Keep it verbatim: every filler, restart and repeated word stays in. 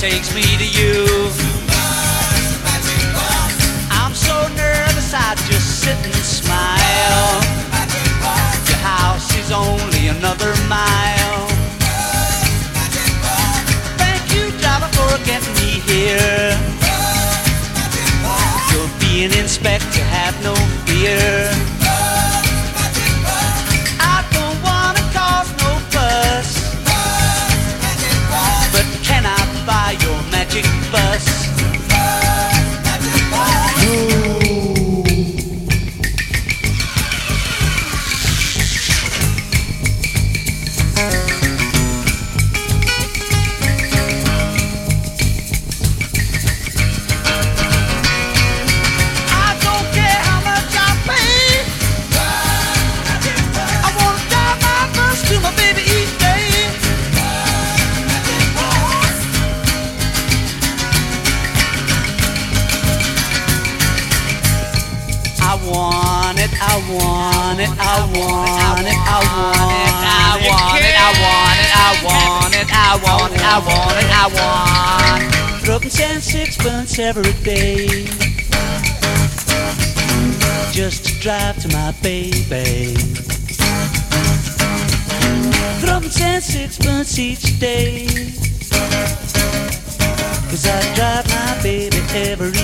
takes me to you. I'm so nervous I just sit and smile. Your house is only another mile. Thank you, driver, for getting me here. You're being inspector, have no fear. I don't wanna cause no fuss, but can I buy your magic bus? I want it, I want it, I want it, I want it, I want it, I want it, I want it, I want it, I want it. Rubbing ten sixpence every day, just to drive to my baby. Rubbing ten sixpence each day, 'cause I drive my baby every